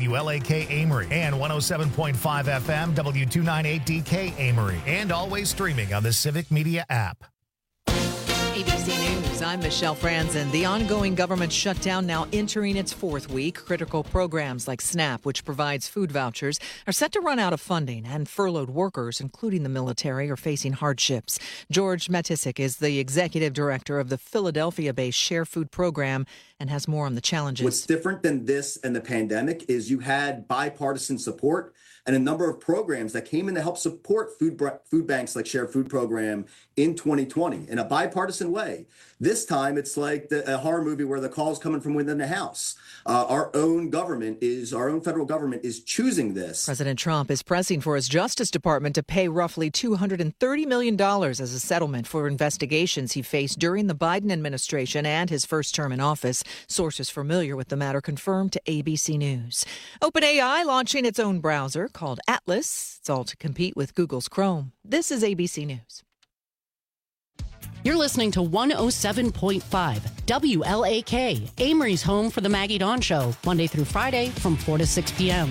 WLAK Amory, and 107.5 FM W298DK Amory, and always streaming on the Civic Media app. ABC News, I'm Michelle Franzen. The ongoing government shutdown now entering its fourth week. Critical programs like SNAP, which provides food vouchers, are set to run out of funding, and furloughed workers, including the military, are facing hardships. George Matisik is the executive director of the Philadelphia-based Share Food program and has more on the challenges. What's different than this and the pandemic is you had bipartisan support and a number of programs that came in to help support food banks like Share Food Program in 2020 in a bipartisan way. This time, it's like a horror movie where the call's coming from within the House. Our own federal government is choosing this. President Trump is pressing for his Justice Department to pay roughly $230 million as a settlement for investigations he faced during the Biden administration and his first term in office. Sources familiar with the matter confirmed to ABC News. OpenAI launching its own browser called Atlas. It's all to compete with Google's Chrome. This is ABC News. You're listening to 107.5 WLAK, Amory's home for the Maggie Dawn Show, Monday through Friday from 4 to 6 p.m.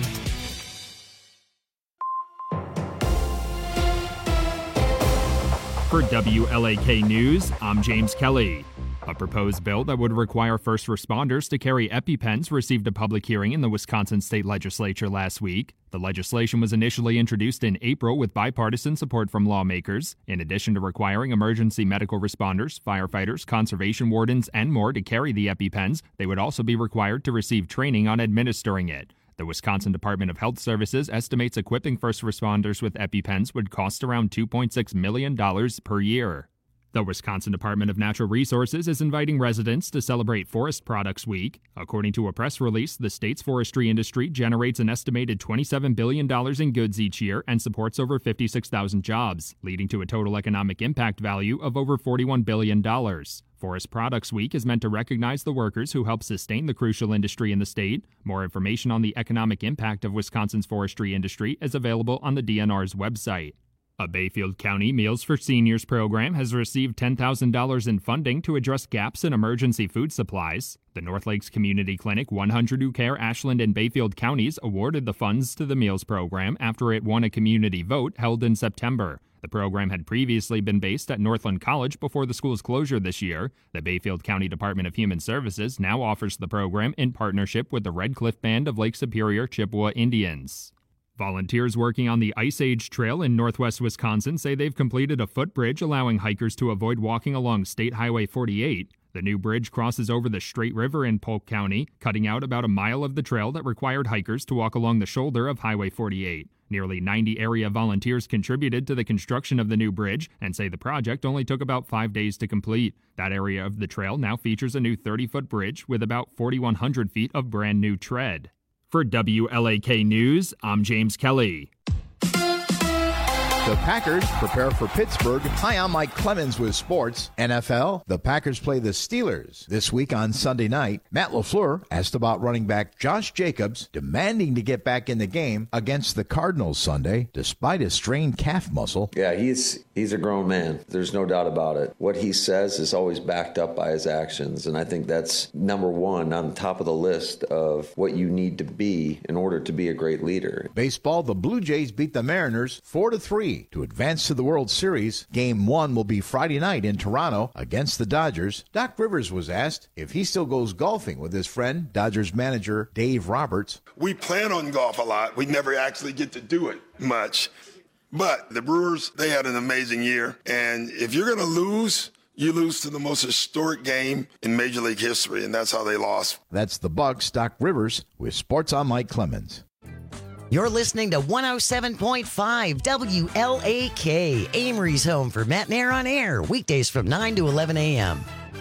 For WLAK News, I'm James Kelly. A proposed bill that would require first responders to carry EpiPens received a public hearing in the Wisconsin State Legislature last week. The legislation was initially introduced in April with bipartisan support from lawmakers. In addition to requiring emergency medical responders, firefighters, conservation wardens, and more to carry the EpiPens, they would also be required to receive training on administering it. The Wisconsin Department of Health Services estimates equipping first responders with EpiPens would cost around $2.6 million per year. The Wisconsin Department of Natural Resources is inviting residents to celebrate Forest Products Week. According to a press release, the state's forestry industry generates an estimated $27 billion in goods each year and supports over 56,000 jobs, leading to a total economic impact value of over $41 billion. Forest Products Week is meant to recognize the workers who help sustain the crucial industry in the state. More information on the economic impact of Wisconsin's forestry industry is available on the DNR's website. A Bayfield County Meals for Seniors program has received $10,000 in funding to address gaps in emergency food supplies. The North Lakes Community Clinic 100 Who Care Ashland and Bayfield counties awarded the funds to the meals program after it won a community vote held in September. The program had previously been based at Northland College before the school's closure this year. The Bayfield County Department of Human Services now offers the program in partnership with the Red Cliff Band of Lake Superior Chippewa Indians. Volunteers working on the Ice Age Trail in northwest Wisconsin say they've completed a footbridge allowing hikers to avoid walking along State Highway 48. The new bridge crosses over the Straight River in Polk County, cutting out about a mile of the trail that required hikers to walk along the shoulder of Highway 48. Nearly 90 area volunteers contributed to the construction of the new bridge and say the project only took about 5 days to complete. That area of the trail now features a new 30-foot bridge with about 4,100 feet of brand new tread. For WLAK News, I'm James Kelly. The Packers prepare for Pittsburgh. Hi, I'm Mike Clemens with sports. NFL, the Packers play the Steelers this week on Sunday night. Matt LaFleur asked about running back Josh Jacobs, demanding to get back in the game against the Cardinals Sunday, despite a strained calf muscle. Yeah, he's a grown man. There's no doubt about it. What he says is always backed up by his actions, and I think that's number one on the top of the list of what you need to be in order to be a great leader. Baseball, the Blue Jays beat the Mariners 4-3 to advance to the World Series. Game 1 will be Friday night in Toronto against the Dodgers. Doc Rivers was asked if he still goes golfing with his friend, Dodgers manager Dave Roberts. We plan on golf a lot. We never actually get to do it much. But the Brewers, they had an amazing year. And if you're going to lose, you lose to the most historic game in Major League history, and that's how they lost. That's the Bucks. Doc Rivers with Sports on Mike Clemens. You're listening to 107.5 WLAK, Amory's home for Matt and Air on Air, weekdays from 9 to 11 a.m.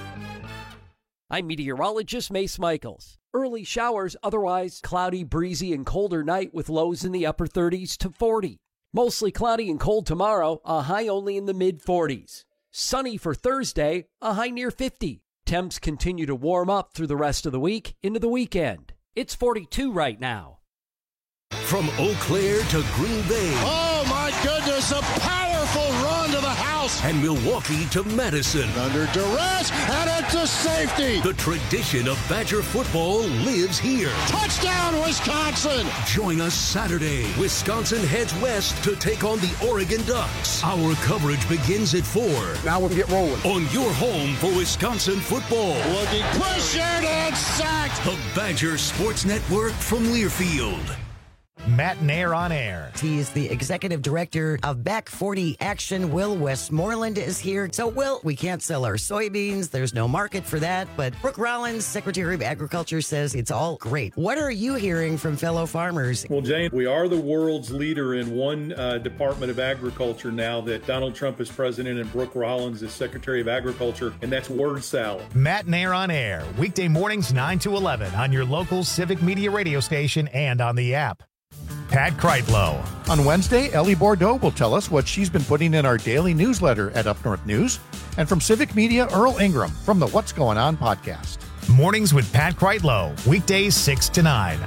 I'm meteorologist Mace Michaels. Early showers, otherwise cloudy, breezy, and colder night with lows in the upper 30s to 40. Mostly cloudy and cold tomorrow, a high only in the mid-40s. Sunny for Thursday, a high near 50. Temps continue to warm up through the rest of the week into the weekend. It's 42 right now. From Eau Claire to Green Bay. Oh, Oh, my goodness, a powerful run to the house. And Milwaukee to Madison. Under duress, and it's a safety. The tradition of Badger football lives here. Touchdown, Wisconsin. Join us Saturday. Wisconsin heads west to take on the Oregon Ducks. Our coverage begins at 4. Now we'll get rolling. On your home for Wisconsin football. Looking pressured and sacked. The Badger Sports Network from Learfield. Matt Nair on air. He is the executive director of Back 40 Action. Will Westmoreland is here. So, Will, we can't sell our soybeans. There's no market for that. But Brooke Rollins, Secretary of Agriculture, says it's all great. What are you hearing from fellow farmers? Well, Jane, we are the world's leader in one Department of Agriculture now that Donald Trump is president and Brooke Rollins is Secretary of Agriculture, and that's word salad. Matt Nair on air. Weekday mornings 9 to 11 on your local Civic Media radio station and on the app. Pat Kreitlow. On Wednesday, Ellie Bordeaux will tell us what she's been putting in our daily newsletter at Up North News. And from Civic Media, Earl Ingram from the What's Going On podcast. Mornings with Pat Kreitlow, weekdays 6 to 9.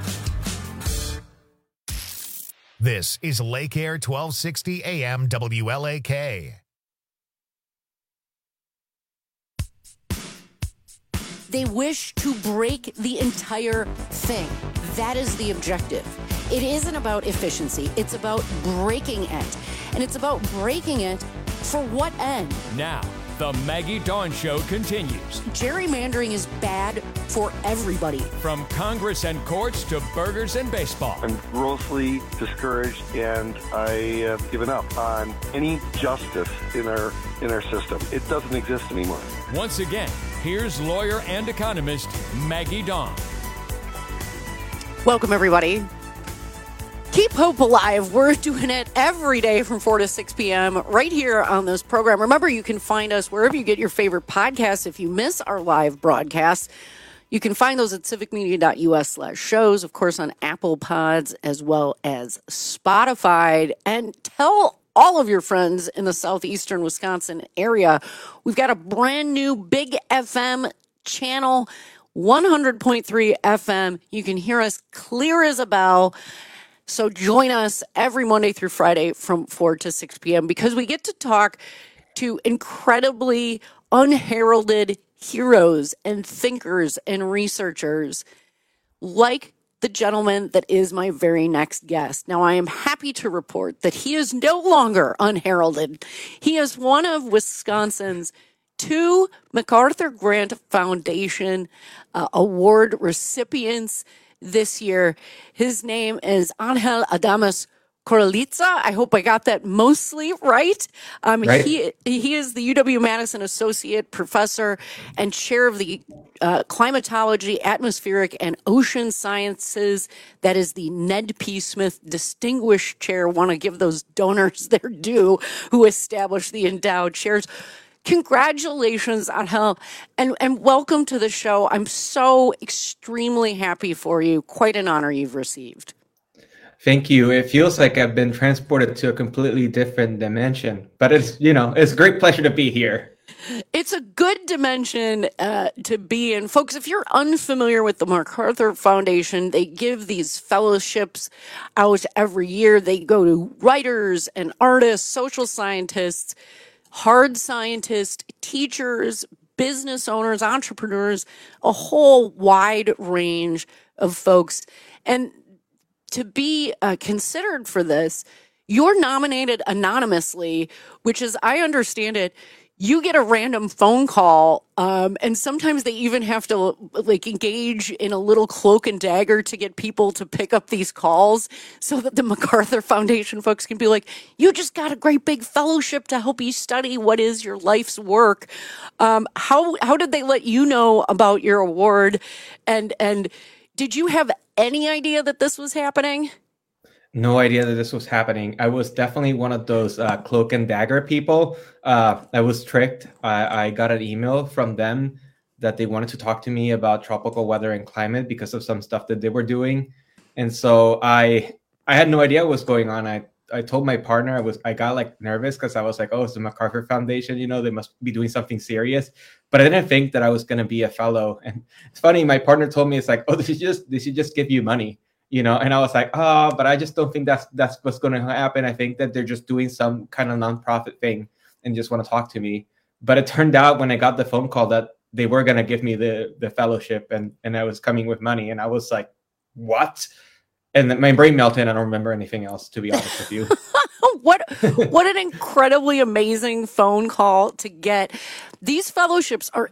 This is Lake Air 1260 AM WLAK. They wish to break the entire thing. That is the objective. It isn't about efficiency. It's about breaking it. And it's about breaking it for what end? Now, the Maggie Dawn Show continues. Gerrymandering is bad for everybody. From Congress and courts to burgers and baseball. I'm grossly discouraged, and I have given up on any justice in our system. It doesn't exist anymore. Once again, here's lawyer and economist Maggie Dawn. Welcome, everybody. Keep hope alive. We're doing it every day from 4 to 6 p.m. right here on this program. Remember, you can find us wherever you get your favorite podcasts. If you miss our live broadcasts, you can find those at civicmedia.us/shows, of course, on Apple Pods as well as Spotify. And tell all of your friends in the southeastern Wisconsin area, we've got a brand new Big FM channel, 100.3 FM. You can hear us clear as a bell. So join us every Monday through Friday from 4 to 6 p.m. because we get to talk to incredibly unheralded heroes and thinkers and researchers like the gentleman that is my very next guest. Now, I am happy to report that he is no longer unheralded. He is one of Wisconsin's 2 MacArthur Grant Foundation award recipients this year. His name is Angel Adames Corraliza. I hope I got that mostly right. Right. He is the UW-Madison Associate Professor and Chair of the Climatology, Atmospheric, and Ocean Sciences. That is the Ned P. Smith Distinguished Chair. Want to give those donors their due who established the endowed chairs. Congratulations, Angel, and welcome to the show. I'm so extremely happy for you. Quite an honor you've received. Thank you. It feels like I've been transported to a completely different dimension, but it's a great pleasure to be here. It's a good dimension to be in. Folks, if you're unfamiliar with the MacArthur Foundation, they give these fellowships out every year. They go to writers and artists, social scientists, hard scientists, teachers, business owners, entrepreneurs, a whole wide range of folks. And to be considered for this, you're nominated anonymously, which is, I understand it, you get a random phone call, and sometimes they even have to engage in a little cloak and dagger to get people to pick up these calls so that the MacArthur Foundation folks can be like, you just got a great big fellowship to help you study what is your life's work. How did they let you know about your award? And did you have any idea that this was happening? No idea that this was happening. I was definitely one of those cloak and dagger people. I was tricked. I got an email from them that they wanted to talk to me about tropical weather and climate because of some stuff that they were doing. And so I had no idea what was going on. I told my partner, I got nervous because I was like, oh, it's the MacArthur Foundation. They must be doing something serious. But I didn't think that I was going to be a fellow. And it's funny, my partner told me, it's like, oh, they should just give you money. And I was like, oh, but I just don't think that's what's going to happen. I think that they're just doing some kind of nonprofit thing and just want to talk to me. But it turned out when I got the phone call that they were going to give me the fellowship and I was coming with money. And I was like, what? And then my brain melted. I don't remember anything else, to be honest with you. What an incredibly amazing phone call to get. These fellowships are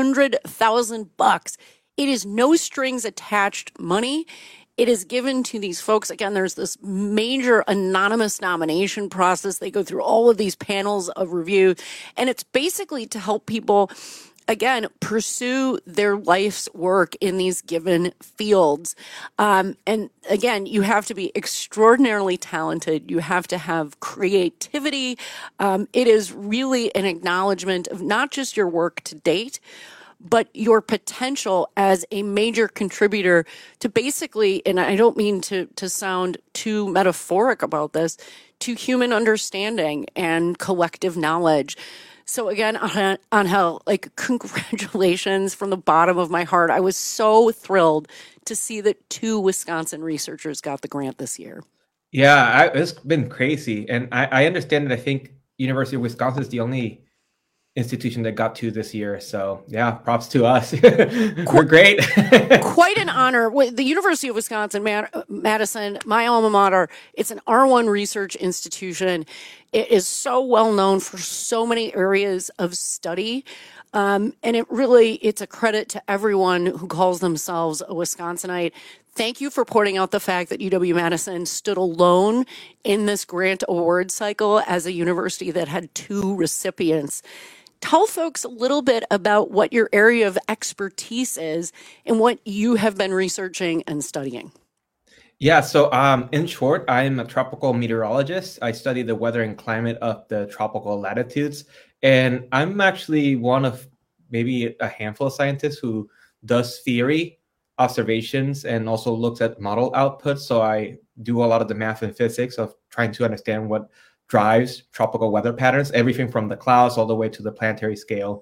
$800,000. It is no strings attached money. It is given to these folks. Again, there's this major anonymous nomination process. They go through all of these panels of review, and it's basically to help people, again, pursue their life's work in these given fields. And again, you have to be extraordinarily talented. You have to have creativity. It is really an acknowledgement of not just your work to date, but your potential as a major contributor to basically, and I don't mean to sound too metaphoric about this, to human understanding and collective knowledge. So again, Angel, congratulations from the bottom of my heart. I was so thrilled to see that 2 Wisconsin researchers got the grant this year. Yeah, it's been crazy. And I understand that I think University of Wisconsin is the only institution that got 2 this year. So yeah, props to us. We're great. Quite an honor. The University of Wisconsin, Madison, my alma mater, it's an R1 research institution. It is so well known for so many areas of study. And it's a credit to everyone who calls themselves a Wisconsinite. Thank you for pointing out the fact that UW-Madison stood alone in this grant award cycle as a university that had 2 recipients. Tell folks a little bit about what your area of expertise is and what you have been researching and studying. Yeah, so in short, I'm a tropical meteorologist. I study the weather and climate of the tropical latitudes. And I'm actually one of maybe a handful of scientists who does theory observations and also looks at model outputs. So I do a lot of the math and physics of trying to understand what drives tropical weather patterns, everything from the clouds all the way to the planetary scale.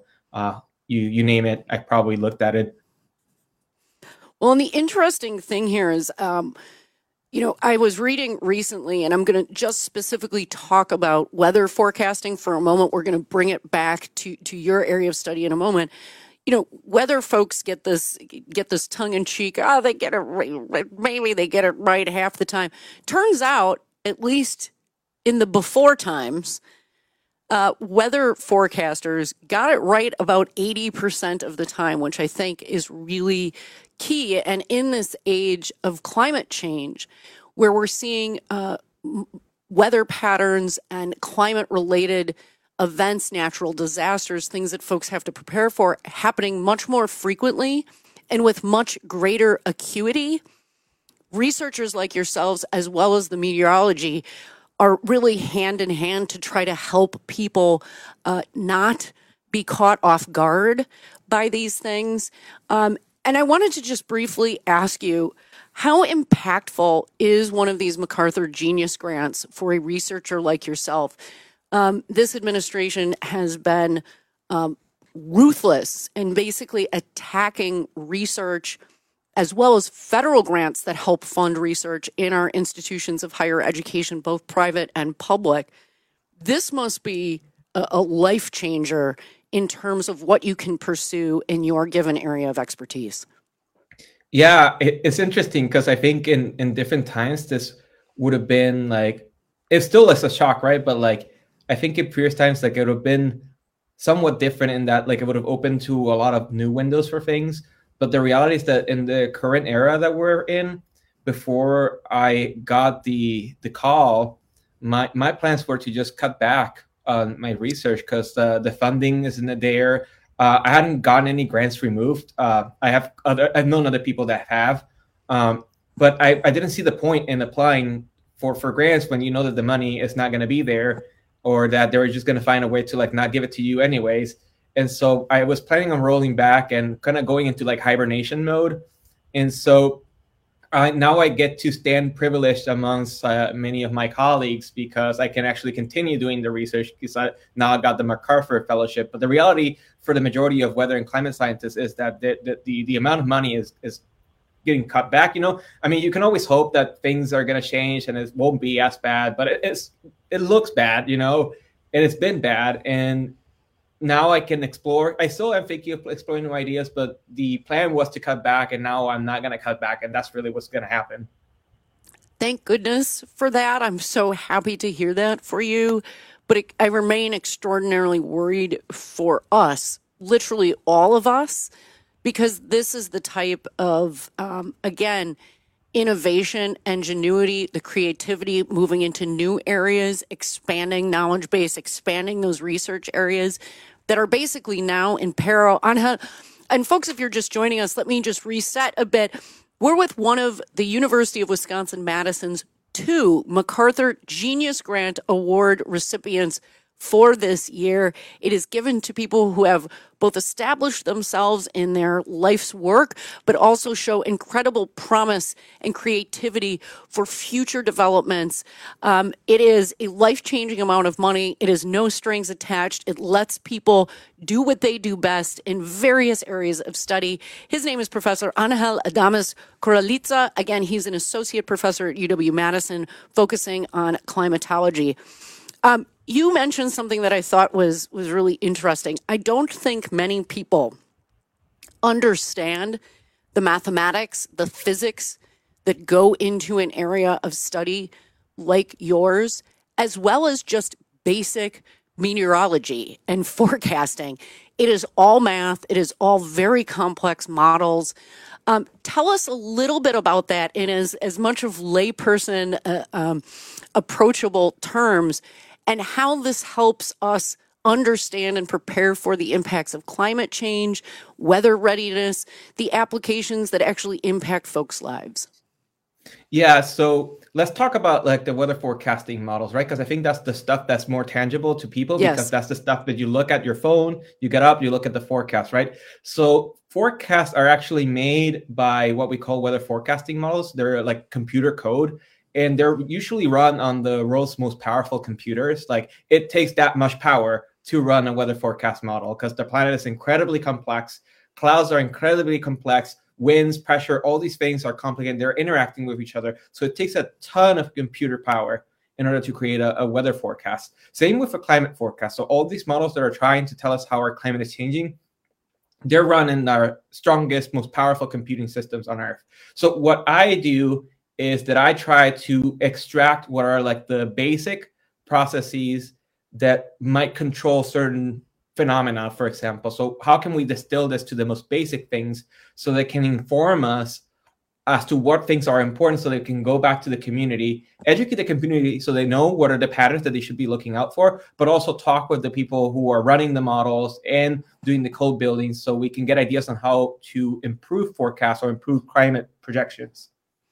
You name it, I probably looked at it. Well, and the interesting thing here is, I was reading recently, and I'm going to just specifically talk about weather forecasting for a moment. We're going to bring it back to your area of study in a moment. Weather folks get this tongue in cheek. They get it right. Maybe they get it right half the time. Turns out, at least in the before times, weather forecasters got it right about 80% of the time, which I think is really key. And in this age of climate change, where we're seeing weather patterns and climate-related events, natural disasters, things that folks have to prepare for, happening much more frequently and with much greater acuity, researchers like yourselves, as well as the meteorology, are really hand in hand to try to help people not be caught off guard by these things. And I wanted to just briefly ask you, how impactful is one of these MacArthur Genius Grants for a researcher like yourself? This administration has been ruthless in basically attacking research as well as federal grants that help fund research in our institutions of higher education, both private and public. This must be a life changer in terms of what you can pursue in your given area of expertise. Yeah, it's interesting because I think in different times, this would have been it still is a shock, right? But I think in previous times, it would have been somewhat different in that it would have opened to a lot of new windows for things. But the reality is that in the current era that we're in, before I got the call, my plans were to just cut back on my research because the funding isn't there. I hadn't gotten any grants removed. I've known other people that have, but I didn't see the point in applying for grants when you know that the money is not going to be there, or that they're just going to find a way to not give it to you anyways. And so I was planning on rolling back and kind of going into hibernation mode. And so now I get to stand privileged amongst many of my colleagues because I can actually continue doing the research because now I got the MacArthur Fellowship. But the reality for the majority of weather and climate scientists is that the amount of money is getting cut back. I mean, you can always hope that things are going to change and it won't be as bad, but it looks bad, and it's been bad. And now I can explore. I still am thinking of exploring new ideas, but the plan was to cut back, and now I'm not going to cut back, and that's really what's going to happen. Thank goodness for that. I'm so happy to hear that for you. But I remain extraordinarily worried for us, literally all of us, because this is the type of, again, innovation, ingenuity, the creativity, moving into new areas, expanding knowledge base, expanding those research areas that are basically now in peril. And folks, if you're just joining us, let me just reset a bit. We're with one of the University of Wisconsin-Madison's 2 MacArthur Genius Grant Award recipients for this year. It is given to people who have both established themselves in their life's work, but also show incredible promise and creativity for future developments. It is a life-changing amount of money. It is no strings attached. It lets people do what they do best in various areas of study. His name is Professor Angel Adames Corraliza. Again, he's an associate professor at UW-Madison focusing on climatology. You mentioned something that I thought was really interesting. I don't think many people understand the mathematics, the physics that go into an area of study like yours, as well as just basic meteorology and forecasting. It is all math. It is all very complex models. Tell us a little bit about that in as much of layperson approachable terms, and how this helps us understand and prepare for the impacts of climate change, weather readiness, the applications that actually impact folks' lives. Yeah, so let's talk about like the weather forecasting models, right? Because I think that's the stuff that's more tangible to people, because that's the stuff that you look at your phone, you get up, you look at the forecast, right? So forecasts are actually made by what we call weather forecasting models. They're like computer code. And they're usually run on the world's most powerful computers. Like, it takes that much power to run a weather forecast model because the planet is incredibly complex. Clouds are incredibly complex. Winds, pressure, all these things are complicated. They're interacting with each other. So it takes a ton of computer power in order to create a weather forecast. Same with a climate forecast. So all these models that are trying to tell us how our climate is changing, they're run in our strongest, most powerful computing systems on Earth. So what I do is that I try to extract what are like the basic processes that might control certain phenomena, for example. So how can we distill this to the most basic things so they can inform us as to what things are important, so they can go back to the community, educate the community so they know what are the patterns that they should be looking out for, but also talk with the people who are running the models and doing the code building so we can get ideas on how to improve forecasts or improve climate projections.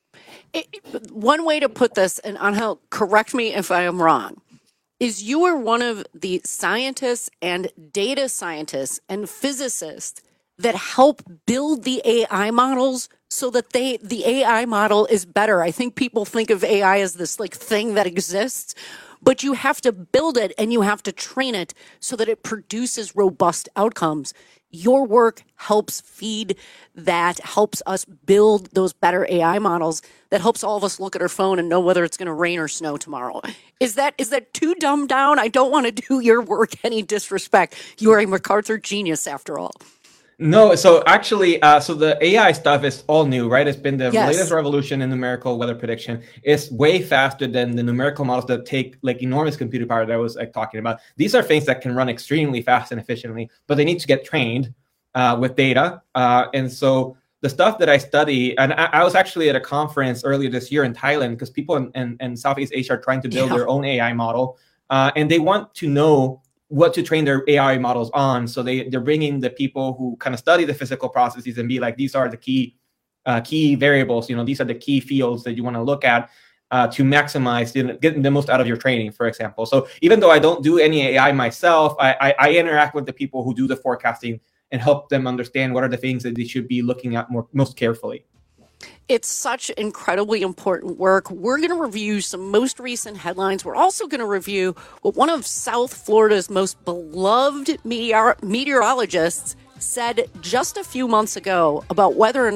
One way to put this, and Angel, correct me if I am wrong, is you are one of the scientists and data scientists and physicists that help build the AI models so that the AI model is better. I think people think of AI as this like thing that exists, but you have to build it and you have to train it so that it produces robust outcomes. Your work helps feed that, helps us build those better AI models, that helps all of us look at our phone and know whether it's going to rain or snow tomorrow. Is that too dumbed down? I don't want to do your work any disrespect. You are a MacArthur genius after all. No, so actually, so the AI stuff is all new, right? It's been the latest revolution in numerical weather prediction. It's way faster than the numerical models that take like enormous computer power that I was like talking about. These are things that can run extremely fast and efficiently, but they need to get trained with data. And so the stuff that I study, and I was actually at a conference earlier this year in Thailand because people in Southeast Asia are trying to build their own AI model, and they want to know what to train their AI models on. So they're bringing the people who kind of study the physical processes and be like, these are the key variables. These are the key fields that you want to look at to maximize getting the most out of your training, for example. So even though I don't do any AI myself, I interact with the people who do the forecasting and help them understand what are the things that they should be looking at most carefully. It's such incredibly important work. We're going to review some most recent headlines. We're also going to review what one of South Florida's most beloved meteorologists said just a few months ago about whether or not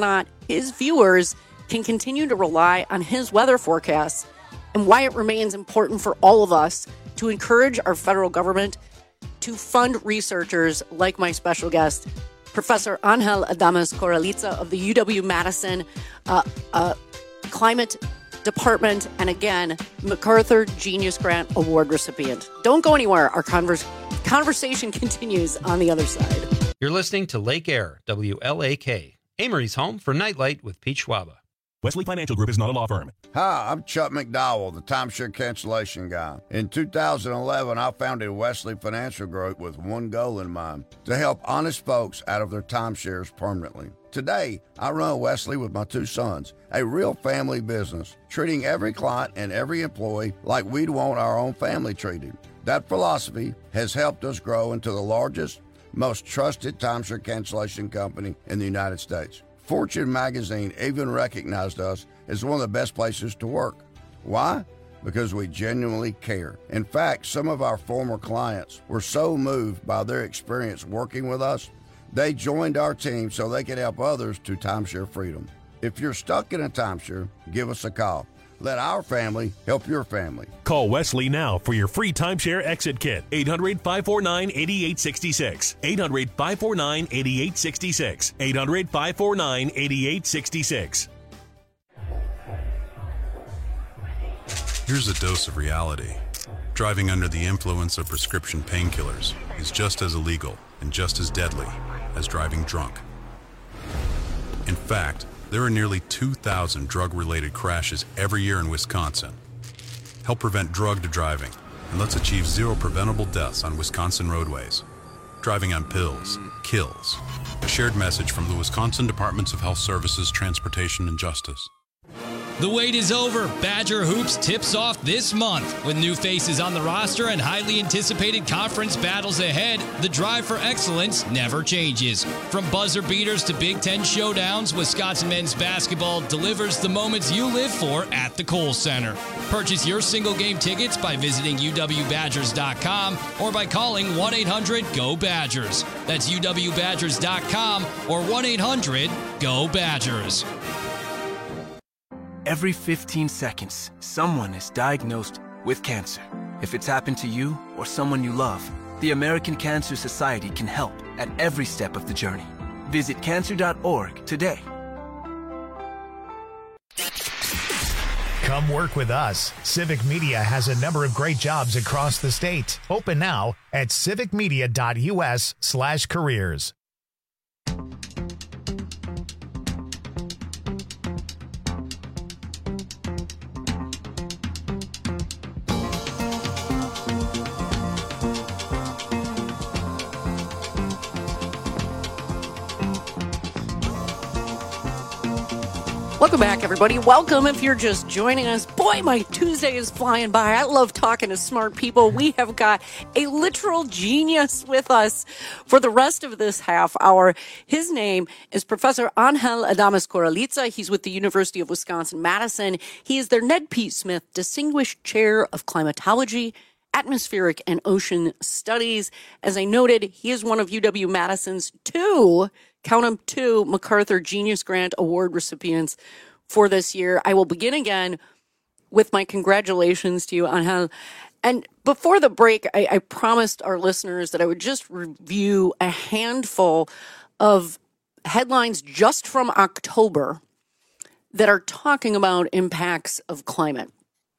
his viewers can continue to rely on his weather forecasts and why it remains important for all of us to encourage our federal government to fund researchers like my special guest, Professor Angel Adames Corraliza of the UW-Madison Climate Department, and again, MacArthur Genius Grant Award recipient. Don't go anywhere. Our conversation continues on the other side. You're listening to Lake Air, WLAK, Amory's home for Nightlight with Pete Schwaba. Wesley Financial Group is not a law firm. Hi, I'm Chuck McDowell, the timeshare cancellation guy. In 2011, I founded Wesley Financial Group with one goal in mind, to help honest folks out of their timeshares permanently. Today, I run Wesley with my two sons, a real family business, treating every client and every employee like we'd want our own family treated. That philosophy has helped us grow into the largest, most trusted timeshare cancellation company in the United States. Fortune magazine even recognized us as one of the best places to work. Why? Because we genuinely care. In fact, some of our former clients were so moved by their experience working with us, they joined our team so they could help others to timeshare freedom. If you're stuck in a timeshare, give us a call. Let our family help your family. Call Wesley now for your free timeshare exit kit. 800-549-8866. 800-549-8866. 800-549-8866. Here's a dose of reality. Driving under the influence of prescription painkillers is just as illegal and just as deadly as driving drunk. In fact, there are nearly 2,000 drug-related crashes every year in Wisconsin. Help prevent drug driving, and let's achieve zero preventable deaths on Wisconsin roadways. Driving on pills kills. A shared message from the Wisconsin Departments of Health Services, Transportation, and Justice. The wait is over. Badger Hoops tips off this month. With new faces on the roster and highly anticipated conference battles ahead, the drive for excellence never changes. From buzzer beaters to Big Ten showdowns, Wisconsin men's basketball delivers the moments you live for at the Kohl Center. Purchase your single game tickets by visiting uwbadgers.com or by calling 1-800-GO-BADGERS. That's uwbadgers.com or 1-800-GO-BADGERS. Every 15 seconds, someone is diagnosed with cancer. If it's happened to you or someone you love, the American Cancer Society can help at every step of the journey. Visit cancer.org today. Come work with us. Civic Media has a number of great jobs across the state. Open now at civicmedia.us/careers. Welcome back, everybody. Welcome if you're just joining us. Boy, my Tuesday is flying by. I love talking to smart people. We have got a literal genius with us for the rest of this half hour. His name is Professor Angel Adames Corraliza. He's with the University of Wisconsin-Madison. He is their Ned P. Smith Distinguished Chair of Climatology, Atmospheric and Ocean Studies. As I noted, he is one of UW-Madison's two MacArthur Genius Grant Award recipients for this year. I will begin again with my congratulations to you, Angel. And before the break, I promised our listeners that I would just review a handful of headlines just from October that are talking about impacts of climate.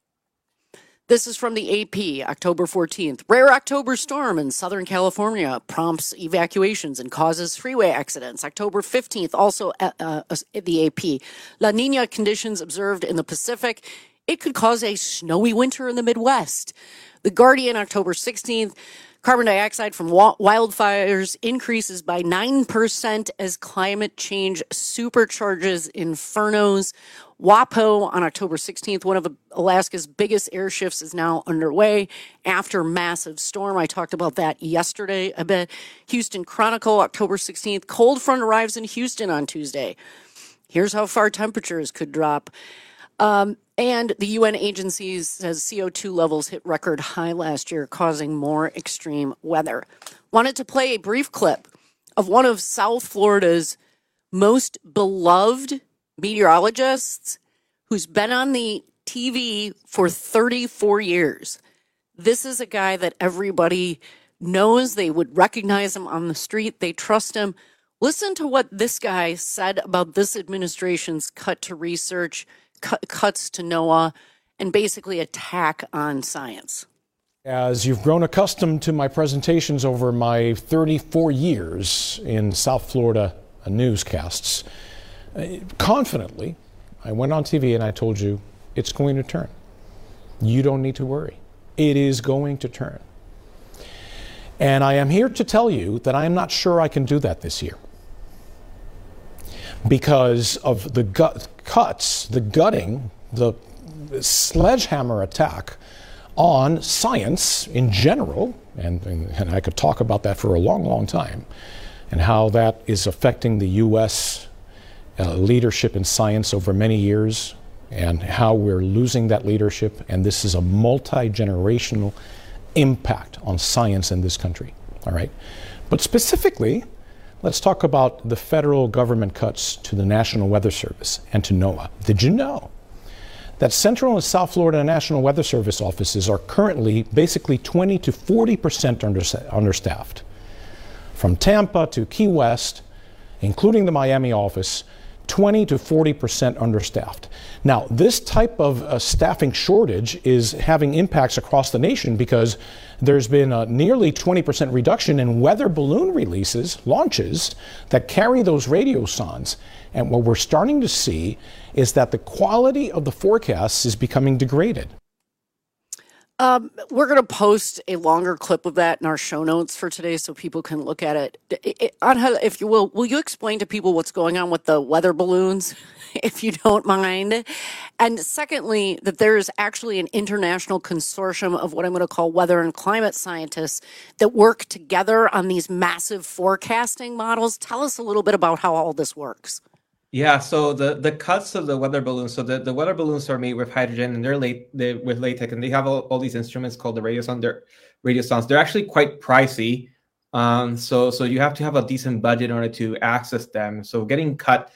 This is from the AP, October 14th. Rare October storm in Southern California prompts evacuations and causes freeway accidents. October 15th, also the AP. La Nina conditions observed in the Pacific. It could cause a snowy winter in the Midwest. The Guardian, October 16th. Carbon dioxide from wildfires increases by 9% as climate change supercharges infernos. WAPO on October 16th, one of Alaska's biggest air shifts is now underway after massive storm. I talked about that yesterday a bit. Houston Chronicle, October 16th, cold front arrives in Houston on Tuesday. Here's how far temperatures could drop. And the UN agency says CO2 levels hit record high last year, causing more extreme weather. Wanted to play a brief clip of one of South Florida's most beloved meteorologist who's been on the TV for 34 years. This is a guy that everybody knows. They would recognize him on the street. They trust him. Listen to what this guy said about this administration's cut to research, cuts to NOAA, and basically attack on science. As you've grown accustomed to my presentations over my 34 years in South Florida newscasts, confidently, I went on TV and I told you it's going to turn. You don't need to worry. It is going to turn. And I am here to tell you that I am not sure I can do that this year because of the cuts, the gutting, the sledgehammer attack on science in general, and I could talk about that for a long, long time, and how that is affecting the U.S. Leadership in science over many years, and how we're losing that leadership, and this is a multi-generational impact on science in this country, all right? But specifically, let's talk about the federal government cuts to the National Weather Service and to NOAA. Did you know that Central and South Florida National Weather Service offices are currently basically 20 to 40% understaffed? From Tampa to Key West, including the Miami office, 20 to 40% understaffed. Now, this type of staffing shortage is having impacts across the nation because there's been a nearly 20% reduction in weather balloon launches that carry those radiosondes. And what we're starting to see is that the quality of the forecasts is becoming degraded. We're going to post a longer clip of that in our show notes for today so people can look at it. Angel, if you will you explain to people what's going on with the weather balloons, if you don't mind? And secondly, that there is actually an international consortium of what I'm going to call weather and climate scientists that work together on these massive forecasting models. Tell us a little bit about how all this works. Yeah, so the cuts of the weather balloons, so the weather balloons are made with hydrogen and they're with latex, and they have all these instruments called the radiosondes. They're actually quite pricey. So you have to have a decent budget in order to access them. So getting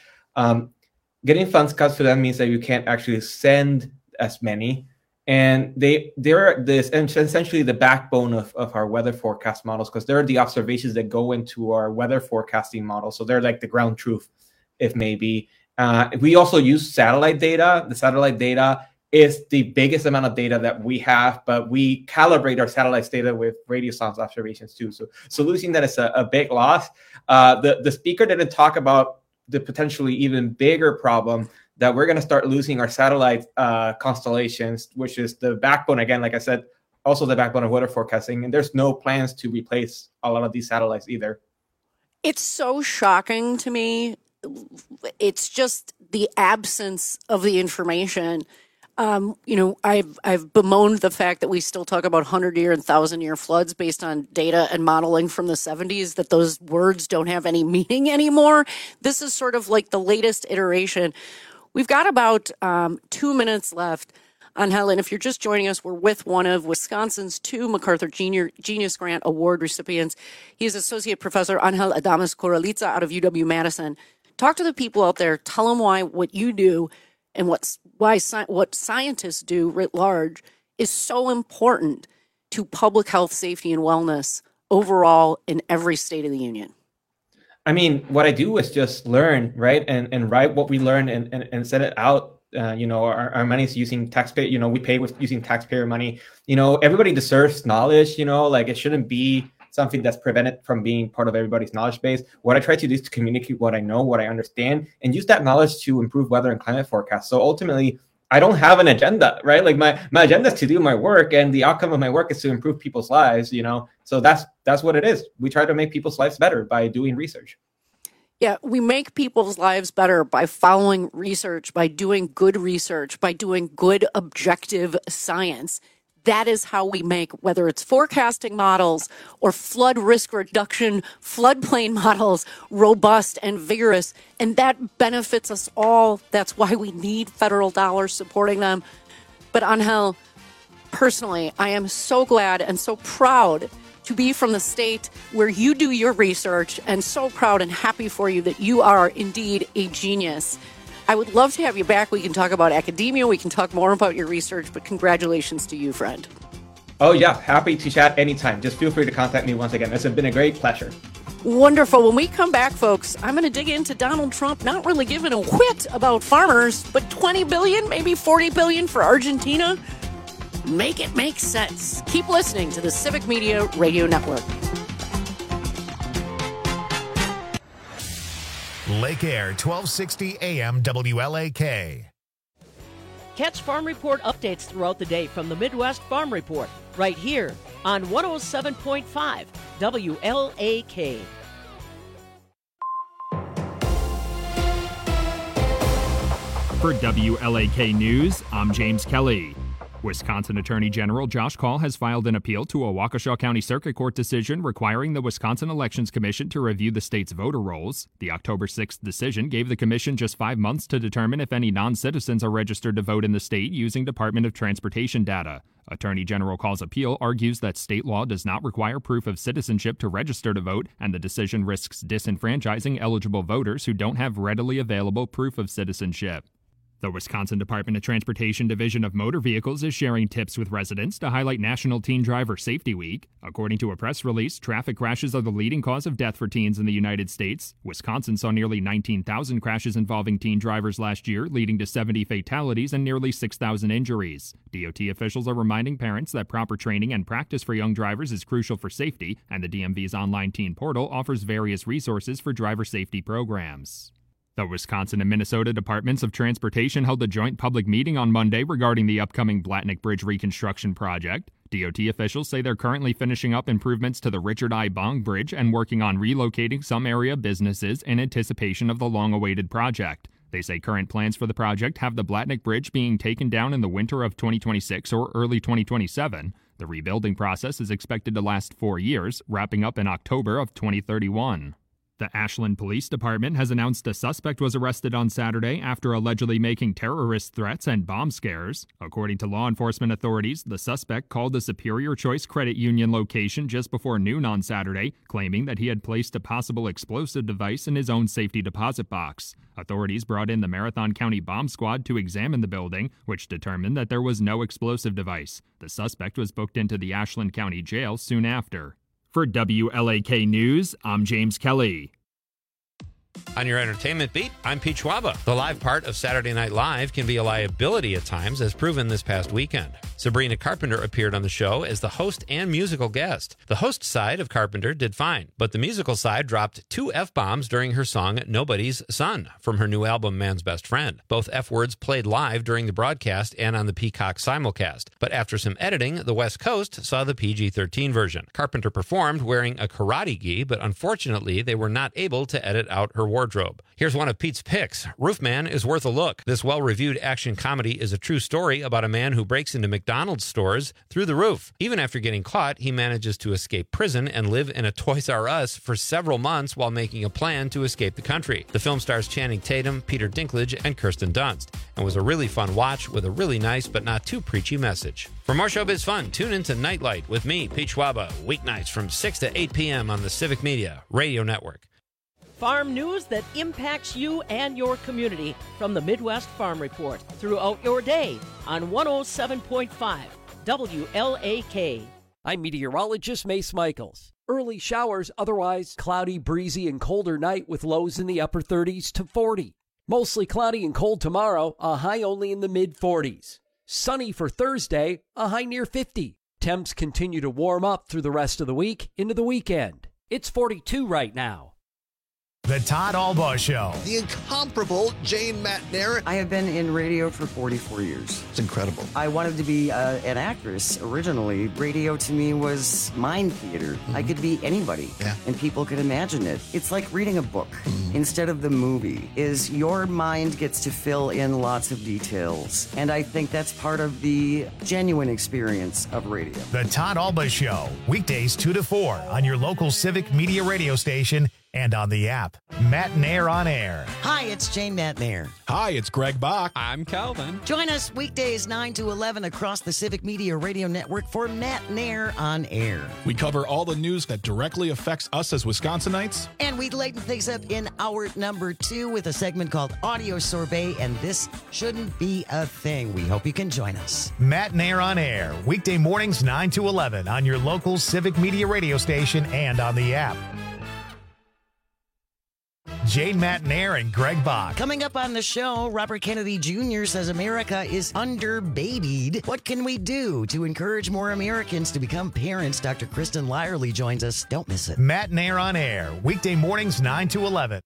funds cut for them means that you can't actually send as many. And they're essentially the backbone of our weather forecast models, because they're the observations that go into our weather forecasting model. So they're like the ground truth, if maybe. We also use satellite data. The satellite data is the biggest amount of data that we have, but we calibrate our satellite data with radiosonde observations too. So losing that is a big loss. The speaker didn't talk about the potentially even bigger problem that we're going to start losing our satellite constellations, which is the backbone, again, like I said, also the backbone of weather forecasting. And there's no plans to replace a lot of these satellites either. It's so shocking to me. It's just the absence of the information. I've bemoaned the fact that we still talk about 100-year and 1,000-year floods based on data and modeling from the 70s, that those words don't have any meaning anymore. This is sort of like the latest iteration. We've got about 2 minutes left. Angel, and if you're just joining us, we're with one of Wisconsin's 2 MacArthur Genius Grant Award recipients. He is Associate Professor Angel Adames Corraliza out of UW-Madison. Talk to the people out there. Tell them why what you do and what scientists do writ large is so important to public health, safety, and wellness overall in every state of the union. I mean, what I do is just learn, right? And write what we learn and set it out. Our money is using taxpayer, we pay with using taxpayer money. Everybody deserves knowledge, it shouldn't be something that's prevented from being part of everybody's knowledge base. What I try to do is to communicate what I know, what I understand, and use that knowledge to improve weather and climate forecasts. So ultimately, I don't have an agenda, right? Like my agenda is to do my work, and the outcome of my work is to improve people's lives, So that's what it is. We try to make people's lives better by doing research. Yeah, we make people's lives better by following research, by doing good research, by doing good objective science. That is how we make, whether it's forecasting models or flood risk reduction, floodplain models, robust and vigorous. And that benefits us all. That's why we need federal dollars supporting them. But Angel, personally, I am so glad and so proud to be from the state where you do your research, and so proud and happy for you that you are indeed a genius. I would love to have you back. We can talk about academia. We can talk more about your research, but congratulations to you, friend. Oh, yeah. Happy to chat anytime. Just feel free to contact me once again. It's been a great pleasure. Wonderful. When we come back, folks, I'm going to dig into Donald Trump not really giving a whit about farmers, but 20 billion, maybe 40 billion for Argentina. Make it make sense. Keep listening to the Civic Media Radio Network. Lake Air, 1260 AM WLAK. Catch Farm Report updates throughout the day from the Midwest Farm Report, right here on 107.5 WLAK. For WLAK News, I'm James Kelly. Wisconsin Attorney General Josh Kaul has filed an appeal to a Waukesha County Circuit Court decision requiring the Wisconsin Elections Commission to review the state's voter rolls. The October 6th decision gave the commission just 5 months to determine if any non-citizens are registered to vote in the state using Department of Transportation data. Attorney General Kaul's appeal argues that state law does not require proof of citizenship to register to vote, and the decision risks disenfranchising eligible voters who don't have readily available proof of citizenship. The Wisconsin Department of Transportation Division of Motor Vehicles is sharing tips with residents to highlight National Teen Driver Safety Week. According to a press release, traffic crashes are the leading cause of death for teens in the United States. Wisconsin saw nearly 19,000 crashes involving teen drivers last year, leading to 70 fatalities and nearly 6,000 injuries. DOT officials are reminding parents that proper training and practice for young drivers is crucial for safety, and the DMV's online teen portal offers various resources for driver safety programs. The Wisconsin and Minnesota Departments of Transportation held a joint public meeting on Monday regarding the upcoming Blatnick Bridge reconstruction project. DOT officials say they're currently finishing up improvements to the Richard I. Bong Bridge and working on relocating some area businesses in anticipation of the long-awaited project. They say current plans for the project have the Blatnick Bridge being taken down in the winter of 2026 or early 2027. The rebuilding process is expected to last 4 years, wrapping up in October of 2031. The Ashland Police Department has announced a suspect was arrested on Saturday after allegedly making terrorist threats and bomb scares. According to law enforcement authorities, the suspect called the Superior Choice Credit Union location just before noon on Saturday, claiming that he had placed a possible explosive device in his own safety deposit box. Authorities brought in the Marathon County Bomb Squad to examine the building, which determined that there was no explosive device. The suspect was booked into the Ashland County Jail soon after. For WLAK News, I'm James Kelly. On your entertainment beat, I'm Pete Schwaba. The live part of Saturday Night Live can be a liability at times, as proven this past weekend. Sabrina Carpenter appeared on the show as the host and musical guest. The host side of Carpenter did fine, but the musical side dropped 2 F-bombs during her song Nobody's Son from her new album Man's Best Friend. Both F-words played live during the broadcast and on the Peacock simulcast, but after some editing, the West Coast saw the PG-13 version. Carpenter performed wearing a karate gi, but unfortunately they were not able to edit out her wardrobe. Here's one of Pete's picks. Roofman is worth a look. This well-reviewed action comedy is a true story about a man who breaks into McDonald's stores through the roof. Even after getting caught, he manages to escape prison and live in a Toys R Us for several months while making a plan to escape the country. The film stars Channing Tatum, Peter Dinklage, and Kirsten Dunst, and was a really fun watch with a really nice but not too preachy message. For more showbiz fun, tune into Nightlight with me, Pete Schwaba, weeknights from 6 to 8 p.m. on the Civic Media Radio Network. Farm news that impacts you and your community from the Midwest Farm Report throughout your day on 107.5 WLAK. I'm meteorologist Mace Michaels. Early showers, otherwise cloudy, breezy, and colder night with lows in the upper 30s to 40. Mostly cloudy and cold tomorrow, a high only in the mid-40s. Sunny for Thursday, a high near 50. Temps continue to warm up through the rest of the week into the weekend. It's 42 right now. The Todd Albaugh Show. The incomparable Jane McNair. I have been in radio for 44 years. It's incredible. I wanted to be an actress originally. Radio to me was mind theater. Mm-hmm. I could be anybody, and people could imagine it. It's like reading a book instead of the movie. Is your mind gets to fill in lots of details, and I think that's part of the genuine experience of radio. The Todd Albaugh Show, weekdays 2 to 4 on your local Civic Media radio station and on the app. Matt Nair on air. Hi, it's Jane Matt Nair. Hi, it's Greg Bach. I'm Calvin. Join us weekdays 9 to 11 across the Civic Media Radio Network for Matt Nair on air. We cover all the news that directly affects us as Wisconsinites. And we lighten things up in hour number 2 with a segment called Audio Sorbet, and this shouldn't be a thing. We hope you can join us. Matt Nair on air, weekday mornings 9 to 11 on your local Civic Media radio station and on the app. Jane Matt Nair and Greg Bach. Coming up on the show, Robert Kennedy Jr. says America is underbabied. What can we do to encourage more Americans to become parents? Dr. Kristen Lyerly joins us. Don't miss it. Matt Nair on air, weekday mornings 9 to 11.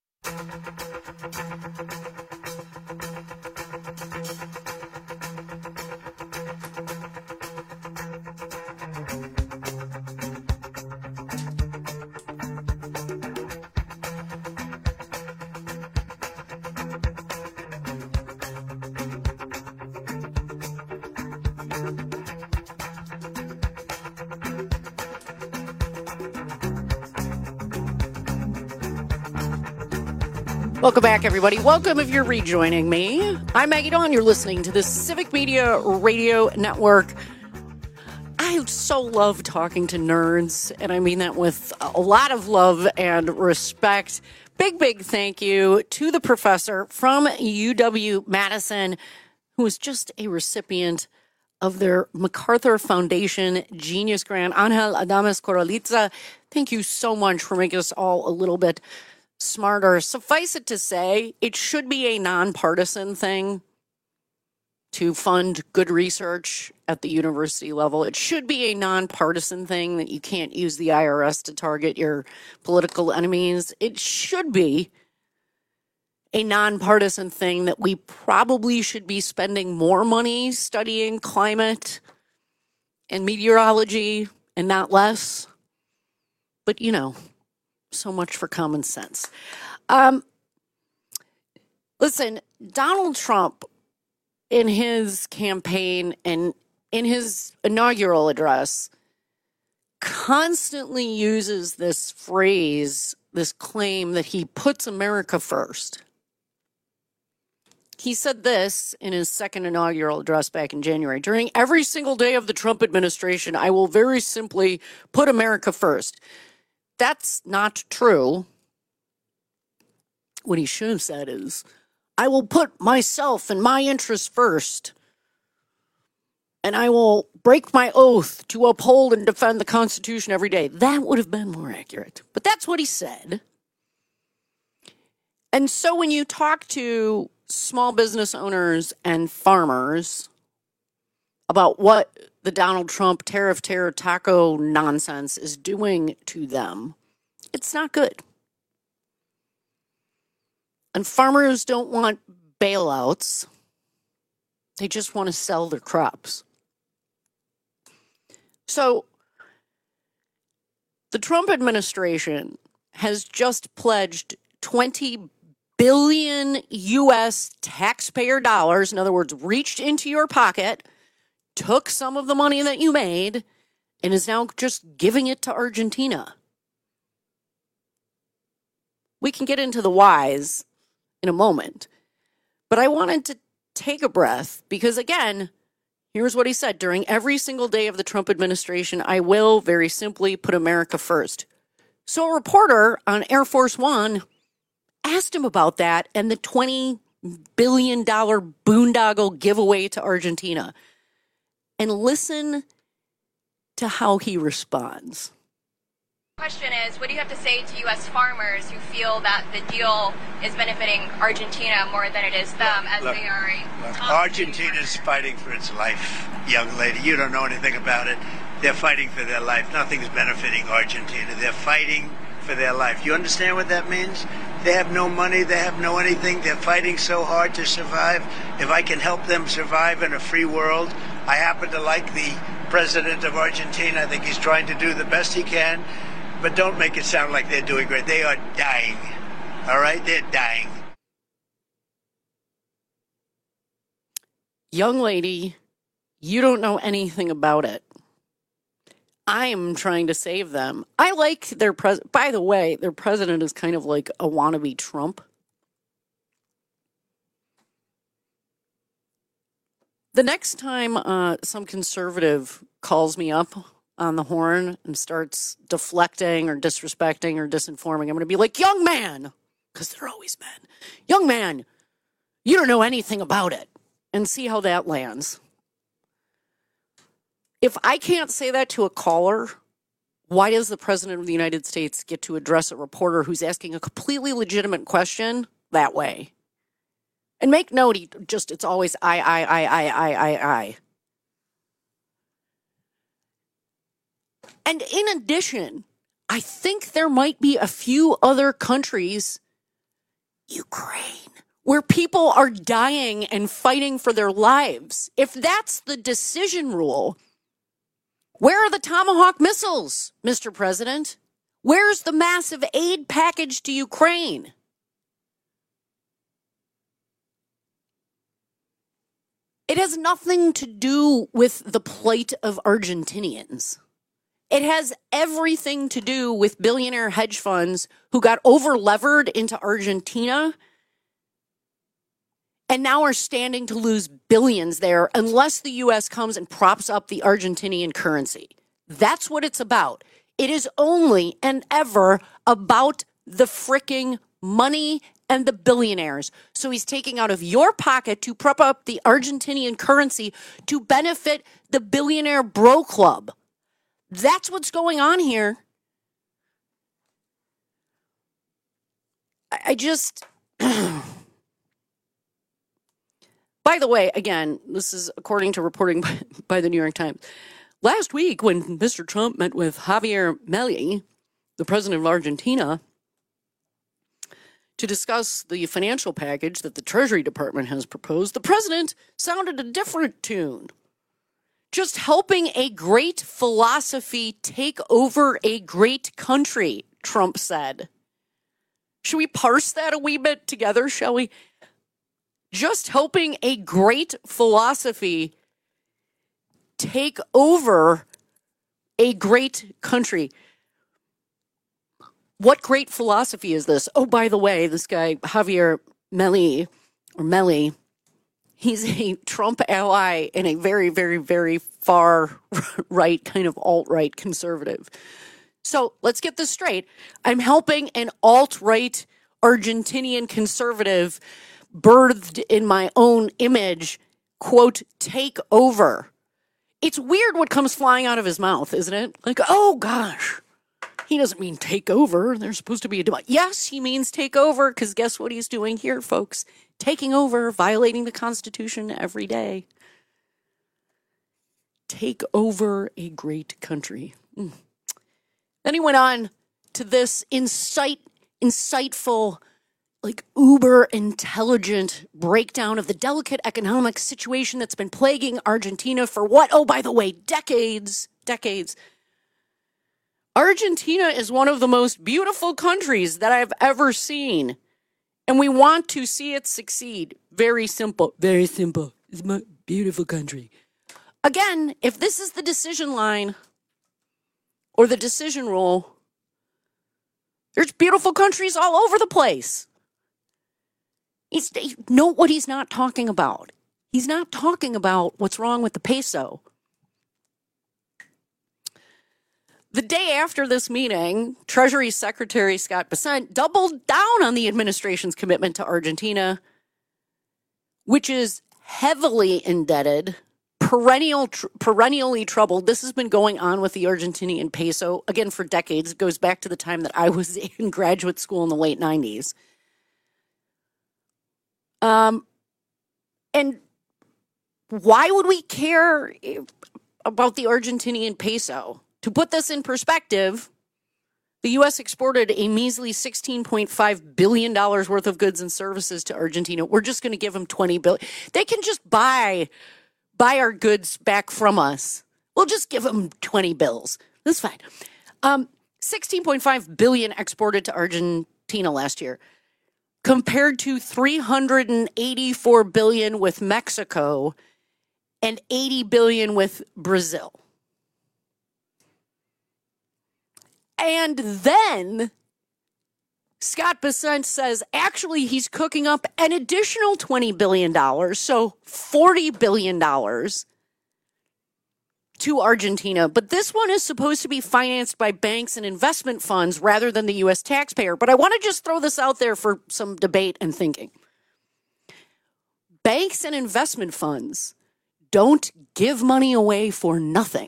Welcome back, everybody. Welcome if you're rejoining me. I'm Maggie Dawn. You're listening to the Civic Media Radio Network. I so love talking to nerds, and I mean that with a lot of love and respect. Big thank you to the professor from UW-Madison, who is just a recipient of their MacArthur Foundation Genius Grant, Angel Adames Corraliza. Thank you so much for making us all a little bit smarter. Suffice it to say, it should be a nonpartisan thing to fund good research at the university level. It should be a nonpartisan thing that you can't use the IRS to target your political enemies. It should be a nonpartisan thing that we probably should be spending more money studying climate and meteorology and not less. But, you know, so much for common sense. Listen, Donald Trump, in his campaign and in his inaugural address, constantly uses this phrase, this claim that he puts America first. He said this in his second inaugural address back in January. During every single day of the Trump administration, I will very simply put America first. That's not true. What he should have said is, I will put myself and my interests first, and I will break my oath to uphold and defend the Constitution every day. That would have been more accurate. But that's what he said. And so when you talk to small business owners and farmers about what the Donald Trump tariff terror taco nonsense is doing to them, it's not good. And farmers don't want bailouts. They just want to sell their crops. So the Trump administration has just pledged 20 billion U.S. taxpayer dollars, in other words, reached into your pocket, took some of the money that you made, and is now just giving it to Argentina. We can get into the whys in a moment, but I wanted to take a breath because, again, here's what he said. During every single day of the Trump administration, I will very simply put America first. So a reporter on Air Force One asked him about that and the $20 billion boondoggle giveaway to Argentina. And listen to how he responds. Question is, what do you have to say to U.S. farmers who feel that the deal is benefiting Argentina more than it is them, as they are Argentina's fighting for its life, young lady. You don't know anything about it. They're fighting for their life. Nothing's benefiting Argentina. They're fighting for their life. You understand what that means? They have no money. They have no anything. They're fighting so hard to survive. If I can help them survive in a free world, I happen to like the president of Argentina. I think he's trying to do the best he can. But don't make it sound like they're doing great. They are dying. All right? They're dying. Young lady, you don't know anything about it. I'm trying to save them. I like their president. By the way, their president is kind of like a wannabe Trump. The next time some conservative calls me up on the horn and starts deflecting or disrespecting or disinforming, I'm going to be like, young man, because they're always men. Young man, you don't know anything about it. And see how that lands. If I can't say that to a caller, why does the President of the United States get to address a reporter who's asking a completely legitimate question that way? And make note, it's always I. And in addition, I think there might be a few other countries, Ukraine, where people are dying and fighting for their lives. If that's the decision rule, where are the Tomahawk missiles, Mr. President? Where's the massive aid package to Ukraine? It has nothing to do with the plight of Argentinians. It has everything to do with billionaire hedge funds who got over-levered into Argentina and now are standing to lose billions there unless the U.S. comes and props up the Argentinian currency. That's what it's about. It is only and ever about the fricking money and the billionaires. So he's taking out of your pocket to prop up the Argentinian currency to benefit the billionaire bro club. That's what's going on here. I just... By the way, again, this is according to reporting by the New York Times. Last week, when Mr. Trump met with Javier Milei, the president of Argentina, to discuss the financial package that the Treasury Department has proposed, the president sounded a different tune. Just helping a great philosophy take over a great country, Trump said. Should we parse that a wee bit together, shall we? Just helping a great philosophy take over a great country. What great philosophy is this? Oh, by the way, this guy, Javier Milei, he's a Trump ally and a very, very, very far right, kind of alt-right conservative. So let's get this straight. I'm helping an alt-right Argentinian conservative birthed in my own image, quote, take over. It's weird what comes flying out of his mouth, isn't it? Like, oh gosh, he doesn't mean take over. There's supposed to be a debate. Yes, he means take over, because guess what he's doing here, folks? Taking over, violating the Constitution every day. Take over a great country. Then he went on to this insightful, like uber intelligent breakdown of the delicate economic situation that's been plaguing Argentina for what? Oh, by the way, decades. Argentina is one of the most beautiful countries that I've ever seen. And we want to see it succeed. Very simple. Very simple. It's a beautiful country. Again, if this is the decision line or the decision rule, there's beautiful countries all over the place. Note what he's not talking about. He's not talking about what's wrong with the peso. The day after this meeting, Treasury Secretary Scott Bessent doubled down on the administration's commitment to Argentina, which is heavily indebted, perennially troubled. This has been going on with the Argentinian peso, again, for decades. It goes back to the time that I was in graduate school in the late 90s. And why would we care about the Argentinian peso? To put this in perspective, the U.S. exported a measly $16.5 billion worth of goods and services to Argentina. We're just going to give them $20 billion. They can just buy our goods back from us. We'll just give them 20 bills. That's fine. $16.5 billion exported to Argentina last year, compared to $384 billion with Mexico and $80 billion with Brazil. And then Scott Bessent says actually he's cooking up an additional $20 billion, so $40 billion to Argentina. But this one is supposed to be financed by banks and investment funds rather than the U.S. taxpayer. But I want to just throw this out there for some debate and thinking. Banks and investment funds don't give money away for nothing.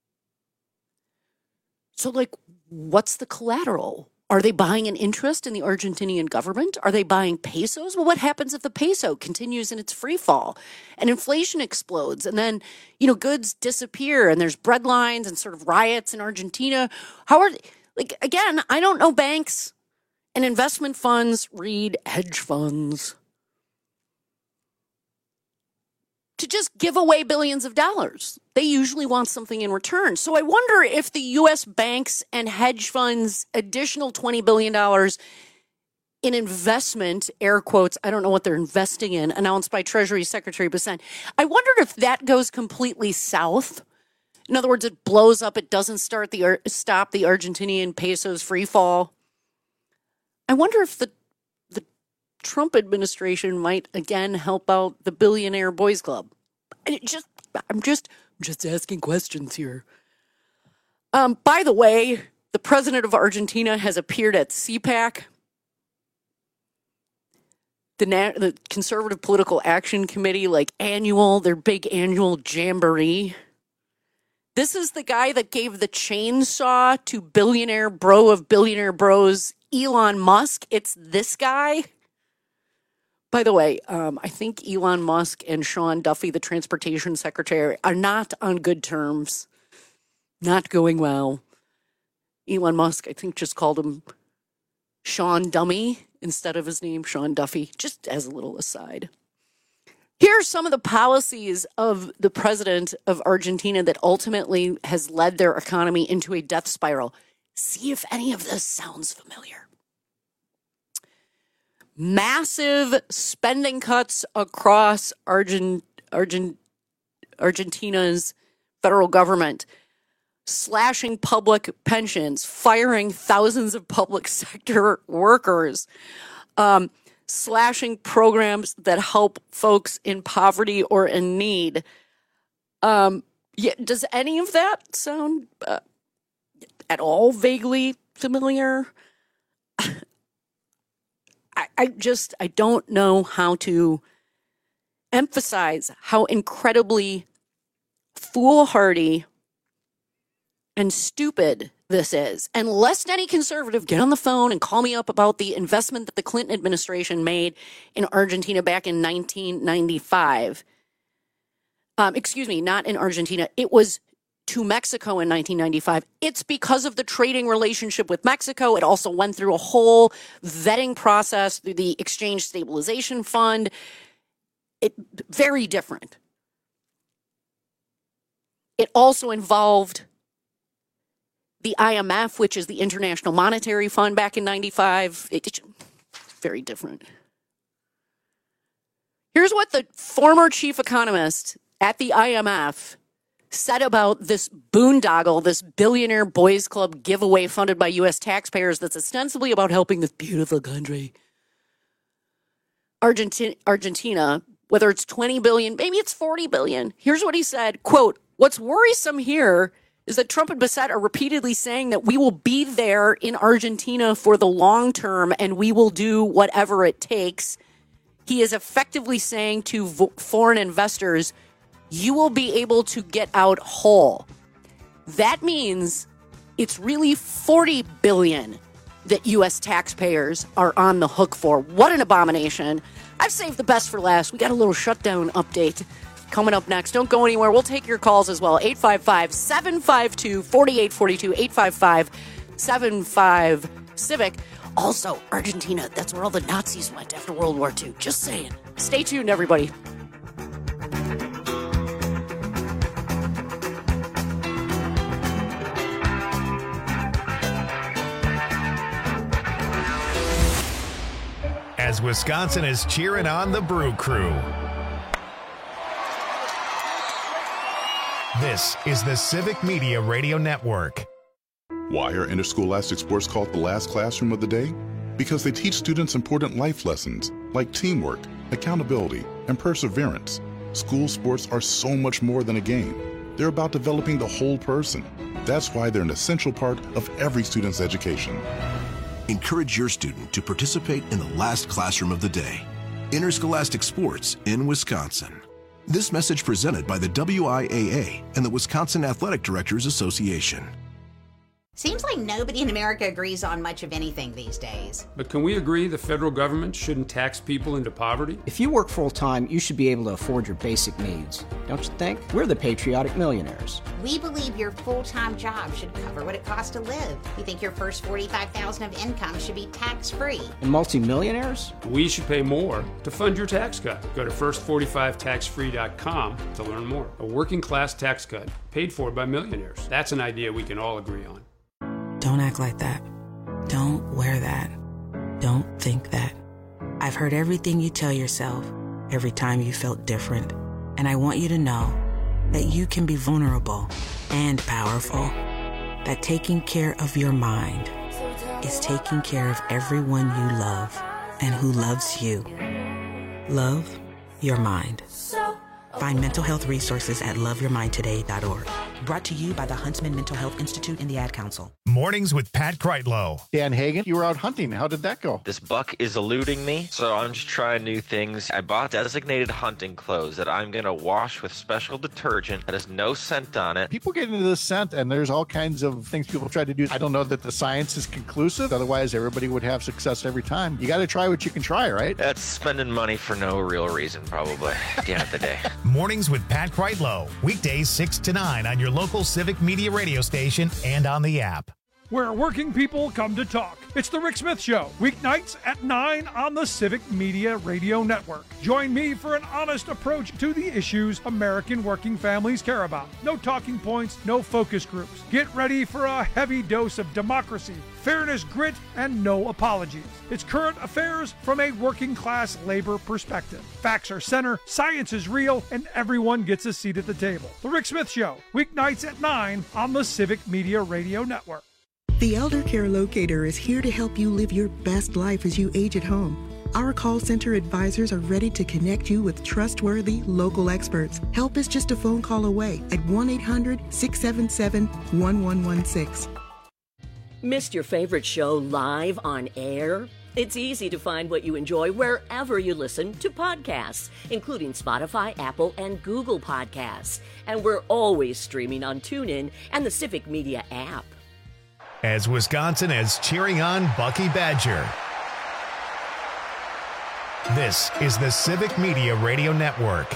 So, like, what's the collateral? Are they buying an interest in the Argentinian government? Are they buying pesos? Well, what happens if the peso continues in its free fall and inflation explodes and then, goods disappear and there's bread lines and sort of riots in Argentina? How are they? Like, again, I don't know banks and investment funds, read hedge funds, to just give away billions of dollars. They usually want something in return. So I wonder if the U.S. banks and hedge funds additional $20 billion in investment, air quotes, I don't know what they're investing in, announced by Treasury Secretary Bessent. I wondered if that goes completely south. In other words, it blows up. It doesn't stop the Argentinian peso's free fall. I wonder if the Trump administration might again help out the Billionaire Boys Club. I'm just asking questions here. By the way, the president of Argentina has appeared at CPAC, the Conservative Political Action Committee, their big annual jamboree. This is the guy that gave the chainsaw to billionaire bro of billionaire bros, Elon Musk. It's this guy. By the way, I think Elon Musk and Sean Duffy, the transportation secretary, are not on good terms. Not going well. Elon Musk, I think, just called him Sean Dummy instead of his name, Sean Duffy, just as a little aside. Here are some of the policies of the president of Argentina that ultimately has led their economy into a death spiral. See if any of this sounds familiar. Massive spending cuts across Argentina's federal government, slashing public pensions, firing thousands of public sector workers, slashing programs that help folks in poverty or in need. Does any of that sound at all vaguely familiar? I don't know how to emphasize how incredibly foolhardy and stupid this is. And lest any conservative get on the phone and call me up about the investment that the Clinton administration made in Argentina back in 1995. Excuse me, not in Argentina. It was to Mexico in 1995. It's because of the trading relationship with Mexico. It also went through a whole vetting process through the Exchange Stabilization Fund. Very different. It also involved the IMF, which is the International Monetary Fund, back in 95. Very different. Here's what the former chief economist at the IMF said about this boondoggle, this Billionaire Boys Club giveaway funded by U.S. taxpayers that's ostensibly about helping this beautiful country. Argentina, whether it's 20 billion, maybe it's 40 billion. Here's what he said, quote, "What's worrisome here is that Trump and Bessent are repeatedly saying that we will be there in Argentina for the long term and we will do whatever it takes. He is effectively saying to foreign investors, you will be able to get out whole. That means it's really 40 billion that U.S. taxpayers are on the hook for. What an abomination. I've saved the best for last. We got a little shutdown update coming up next. Don't go anywhere. We'll take your calls as well. 855-752-4842, 855-75-CIVIC. Also, Argentina, that's where all the Nazis went after World War II. Just saying. Stay tuned, everybody. As Wisconsin is cheering on the Brew Crew. This is the Civic Media Radio Network. Why are interscholastic sports called the last classroom of the day? Because they teach students important life lessons like teamwork, accountability, and perseverance. School sports are so much more than a game. They're about developing the whole person. That's why they're an essential part of every student's education. Encourage your student to participate in the last classroom of the day. Interscholastic sports in Wisconsin. This message presented by the WIAA and the Wisconsin Athletic Directors Association. Seems like nobody in America agrees on much of anything these days. But can we agree the federal government shouldn't tax people into poverty? If you work full-time, you should be able to afford your basic needs. Don't you think? We're the patriotic millionaires. We believe your full-time job should cover what it costs to live. We think your first $45,000 of income should be tax-free. And multimillionaires? We should pay more to fund your tax cut. Go to first45taxfree.com to learn more. A working class tax cut paid for by millionaires. That's an idea we can all agree on. Don't act like that. Don't wear that. Don't think that. I've heard everything you tell yourself every time you felt different. And I want you to know that you can be vulnerable and powerful. That taking care of your mind is taking care of everyone you love and who loves you. Love your mind. Find mental health resources at loveyourmindtoday.org. Brought to you by the Huntsman Mental Health Institute and the Ad Council. Mornings with Pat Kreitlow. Dan Hagen, you were out hunting. How did that go? This buck is eluding me, so I'm just trying new things. I bought designated hunting clothes that I'm going to wash with special detergent that has no scent on it. People get into this scent, and there's all kinds of things people try to do. I don't know that the science is conclusive. Otherwise, everybody would have success every time. You got to try what you can try, right? That's spending money for no real reason, probably, at the end of the day. Mornings with Pat Kreitlow. Weekdays 6 to 9 on your local Civic Media radio station and on the app. Where working people come to talk. It's the Rick Smith Show, weeknights at 9 on the Civic Media Radio Network. Join me for an honest approach to the issues American working families care about. No talking points, no focus groups. Get ready for a heavy dose of democracy, fairness, grit, and no apologies. It's current affairs from a working class labor perspective. Facts are center, science is real, and everyone gets a seat at the table. The Rick Smith Show, weeknights at 9 on the Civic Media Radio Network. The Elder Care Locator is here to help you live your best life as you age at home. Our call center advisors are ready to connect you with trustworthy local experts. Help is just a phone call away at 1-800-677-1116. Missed your favorite show live on air? It's easy to find what you enjoy wherever you listen to podcasts, including Spotify, Apple, and Google Podcasts. And we're always streaming on TuneIn and the Civic Media app. As Wisconsin is cheering on Bucky Badger. This is the Civic Media Radio Network.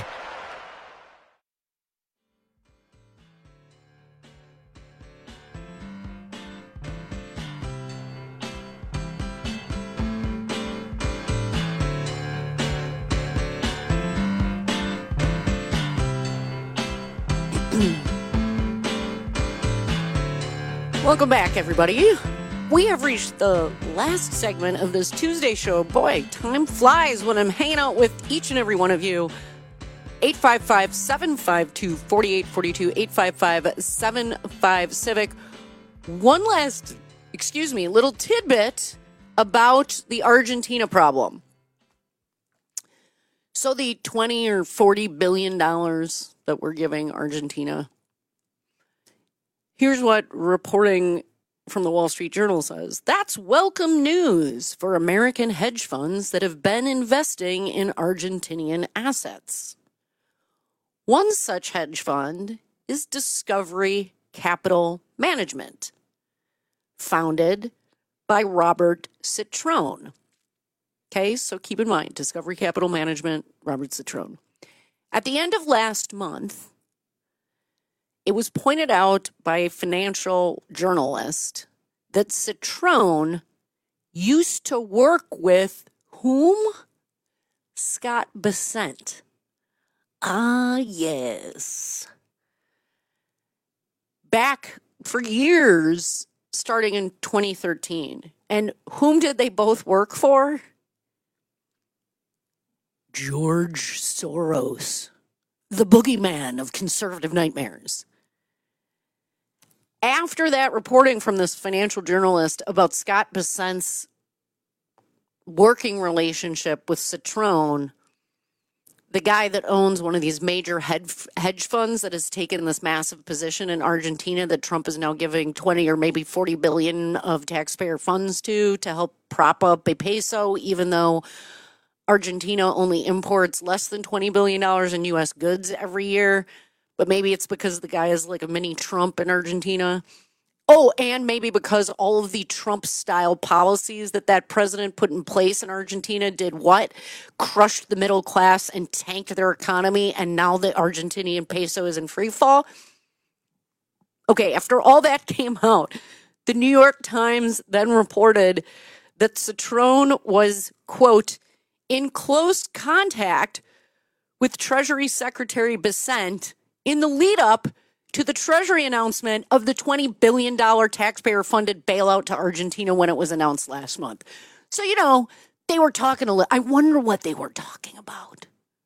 Welcome back, everybody. We have reached the last segment of this Tuesday show. Boy, time flies when I'm hanging out with each and every one of you. 855-752-4842, 855-75-CIVIC. One last, little tidbit about the Argentina problem. So the $20 or $40 billion that we're giving Argentina, here's what reporting from the Wall Street Journal says. That's welcome news for American hedge funds that have been investing in Argentinian assets. One such hedge fund is Discovery Capital Management, founded by Robert Citrone. Okay, so keep in mind, Discovery Capital Management, Robert Citrone. At the end of last month, it was pointed out by a financial journalist that Citrone used to work with whom? Scott Bessent. Ah, yes. Back for years, starting in 2013. And whom did they both work for? George Soros, the boogeyman of conservative nightmares. After that reporting from this financial journalist about Scott Bessent's working relationship with Citron, the guy that owns one of these major hedge funds that has taken this massive position in Argentina that Trump is now giving 20 or maybe 40 billion of taxpayer funds to help prop up a peso, even though Argentina only imports less than $20 billion in U.S. goods every year. But maybe it's because the guy is like a mini Trump in Argentina. Oh, and maybe because all of the Trump-style policies that president put in place in Argentina did what? Crushed the middle class and tanked their economy, and now the Argentinian peso is in free fall? Okay, after all that came out, the New York Times then reported that Citron was, quote, in close contact with Treasury Secretary Bessent in the lead-up to the Treasury announcement of the $20 billion taxpayer-funded bailout to Argentina when it was announced last month. So, they were talking a little. I wonder what they were talking about.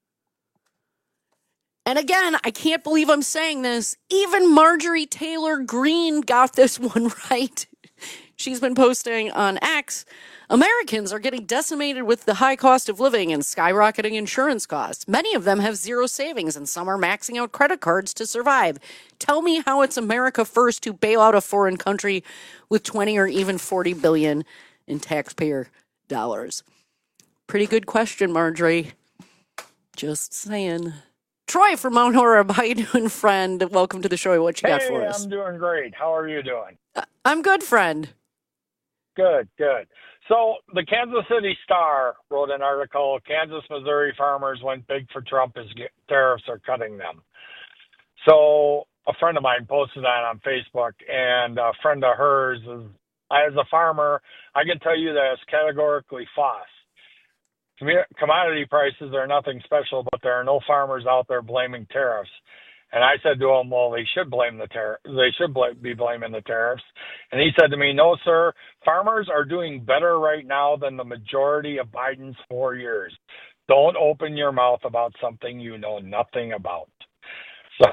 And again, I can't believe I'm saying this. Even Marjorie Taylor Greene got this one right. She's been posting on X, Americans are getting decimated with the high cost of living and skyrocketing insurance costs. Many of them have zero savings and some are maxing out credit cards to survive. Tell me how it's America first to bail out a foreign country with 20 or even 40 billion in taxpayer dollars. Pretty good question, Marjorie. Just saying. Troy from Mount Horeb, how you doing, friend? Welcome to the show. What you got for us? I'm doing great. How are you doing? I'm good, friend. Good. So the Kansas City Star wrote an article, Kansas, Missouri farmers went big for Trump as tariffs are cutting them. So a friend of mine posted that on Facebook, and a friend of hers is, as a farmer, I can tell you that it's categorically false. Commodity prices are nothing special, but there are no farmers out there blaming tariffs. And I said to him, well, they should blame the tariff. They should be blaming the tariffs. And he said to me, no, sir, farmers are doing better right now than the majority of Biden's 4 years. Don't open your mouth about something you know nothing about. So,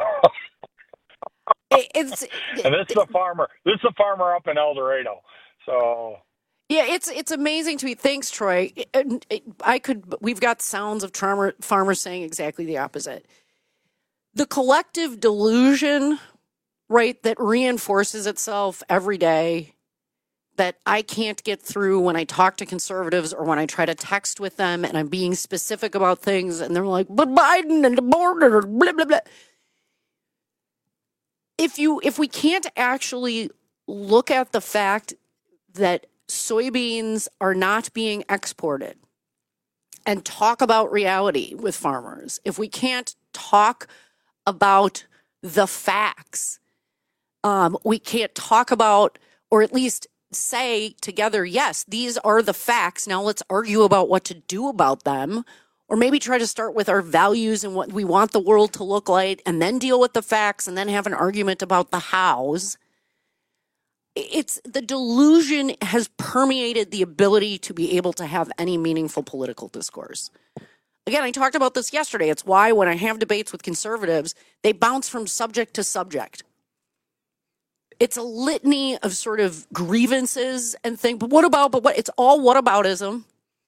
and this is a farmer. This is a farmer up in El Dorado. So. Yeah, it's amazing to me. Thanks, Troy. We've got sounds of farmers saying exactly the opposite. The collective delusion, right, that reinforces itself every day that I can't get through when I talk to conservatives or when I try to text with them and I'm being specific about things and they're like, but Biden and the border, blah, blah, blah. If we can't actually look at the fact that soybeans are not being exported and talk about reality with farmers, if we can't talk about the facts, we can't talk about, or at least say together, yes, these are the facts. Now let's argue about what to do about them, or maybe try to start with our values and what we want the world to look like, and then deal with the facts, and then have an argument about the hows. It's the delusion has permeated the ability to be able to have any meaningful political discourse. Again, I talked about this yesterday. It's why when I have debates with conservatives, they bounce from subject to subject. It's a litany of sort of grievances and things. But what? It's all whataboutism.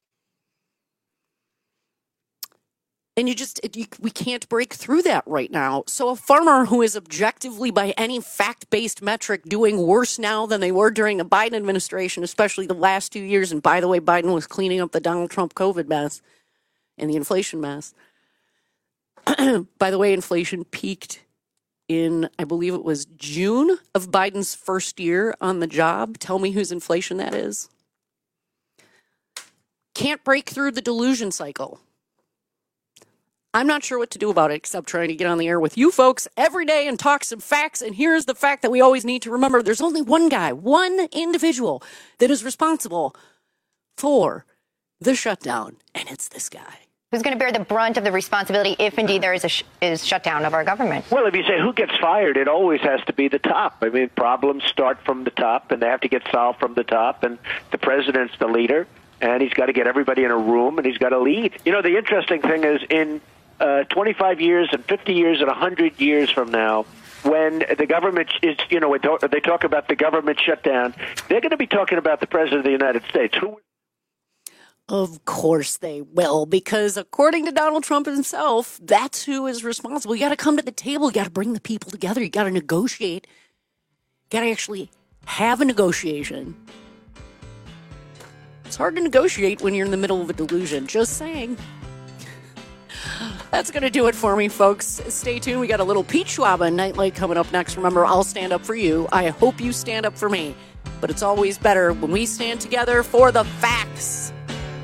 And we can't break through that right now. So a farmer who is objectively, by any fact-based metric, doing worse now than they were during the Biden administration, especially the last 2 years. And by the way, Biden was cleaning up the Donald Trump COVID mess and the inflation mess. By the way, inflation peaked in, I believe it was June of Biden's first year on the job. Tell me whose inflation that is. Can't break through the delusion cycle. I'm not sure what to do about it except trying to get on the air with you folks every day and talk some facts. And here's the fact that we always need to remember. There's only one guy, one individual that is responsible for the shutdown, and it's this guy. Who's going to bear the brunt of the responsibility if indeed there is a shutdown of our government? Well, if you say who gets fired, it always has to be the top. I mean, problems start from the top, and they have to get solved from the top, and the president's the leader, and he's got to get everybody in a room, and he's got to lead. You know, the interesting thing is in 25 years and 50 years and 100 years from now, when the government is, they talk about the government shutdown, they're going to be talking about the President of the United States. Of course they will, because according to Donald Trump himself, that's who is responsible. You got to come to the table. You got to bring the people together. You got to negotiate. You got to actually have a negotiation. It's hard to negotiate when you're in the middle of a delusion. Just saying. That's going to do it for me, folks. Stay tuned. We got a little Pete Schwab and Nightlight coming up next. Remember, I'll stand up for you. I hope you stand up for me. But it's always better when we stand together for the facts.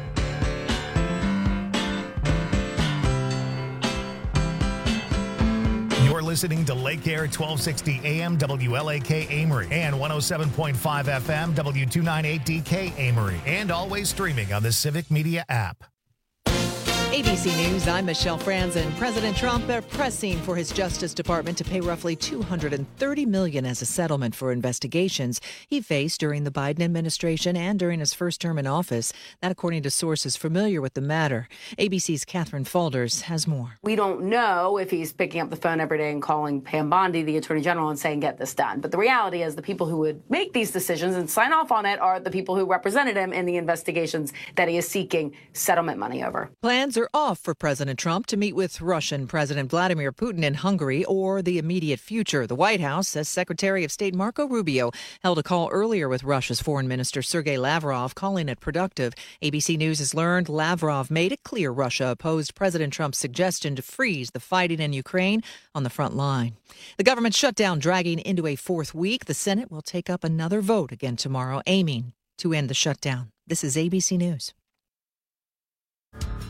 You're listening to Lake Air 1260 AM WLAK Amory and 107.5 FM W298DK Amory, and always streaming on the Civic Media app. ABC News, I'm Michelle Franzen. President Trump pressing for his Justice Department to pay roughly $230 million as a settlement for investigations he faced during the Biden administration and during his first term in office. That according to sources familiar with the matter. ABC's Catherine Faulders has more. We don't know if he's picking up the phone every day and calling Pam Bondi, the Attorney General, and saying, get this done. But the reality is the people who would make these decisions and sign off on it are the people who represented him in the investigations that he is seeking settlement money over. Plans are off for President Trump to meet with Russian President Vladimir Putin in Hungary or the immediate future. The White House says Secretary of State Marco Rubio held a call earlier with Russia's Foreign Minister Sergei Lavrov, calling it productive. ABC News has learned Lavrov made it clear Russia opposed President Trump's suggestion to freeze the fighting in Ukraine on the front line. The government shutdown dragging into a fourth week. The Senate will take up another vote again tomorrow, aiming to end the shutdown. This is ABC News.